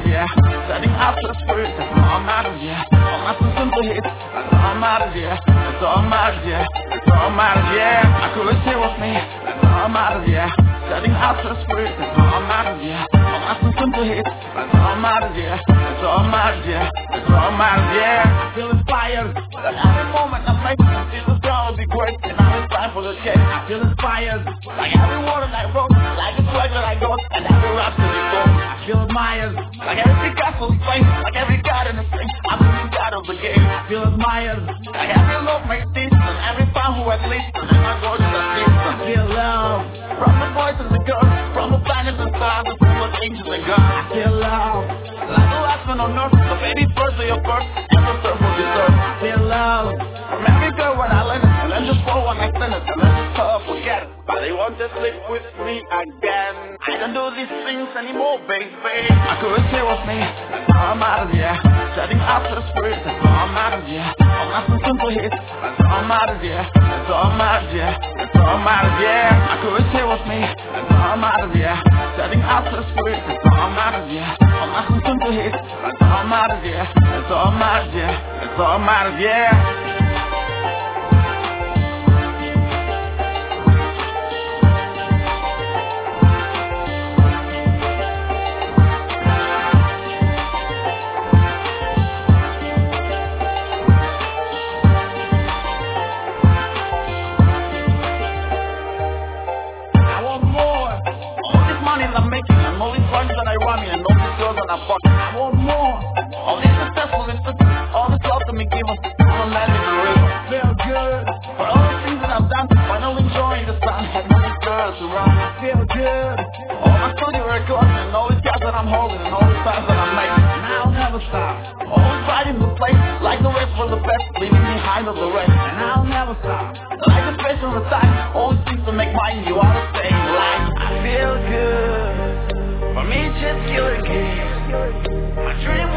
yeah. Setting out to the spirit, that's all matters, yeah. All my simple hits, that's all matters, yeah. That's all matters, yeah. That's all matters, yeah. I couldn't stay with me, that's all matters, yeah. Setting out to the spirit, that's all matters, yeah. All my simple hits, that's all matters, yeah. That's all matters, yeah. That's all matters, yeah. I feel inspired, that every moment I'm making, I feel it's gonna be great, and now it's time for the cake. I feel inspired, like every word that I wrote, like the swag that I got, and every rap that I go. I feel admired, like every Picasso's face, like every god in the thing, I'm the god of the game. I feel admired, like every love makes this, and every fan who has listened, and my God is at least. I feel love, from the boys and the girls, from the planets and stars, and from the angels and God. I feel love, like the last one on earth, the very first of your birth, and the third will deserve. I feel love, from every girl when I learn it, and then just for one I send it, and then just forget it. But they want to sleep with me again. I don't do these things anymore, baby. I couldn't stay with me, that's all matters, yeah. Setting out to the spirit, that's all matters, yeah. All my simple hits, that's all matters, yeah. That's all matters, yeah. That's all matters, yeah. I couldn't stay with me, that's all matters, yeah. Setting out to the spirit, that's all matters, yeah. All my simple hits, that's all matters, yeah. That's all matters, yeah. That's all matters, yeah. I'm making, and all these runs that I run me, and all these girls that I fuck. I want more. All these successful instances, all this love that me give us, all the land in the river. Feel good. For all the things that I've done, finally enjoying the sun, had all these girls around. I feel good. All my studio records, and all these guys that I'm holding, and all these times that I'm making. And I'll never stop. Always fighting the place, like the rest for the best, leaving behind of the rest. And I'll never stop. Like the face on the side, always things to make mine, you are the same life. I feel good. For me, just killing me. My dream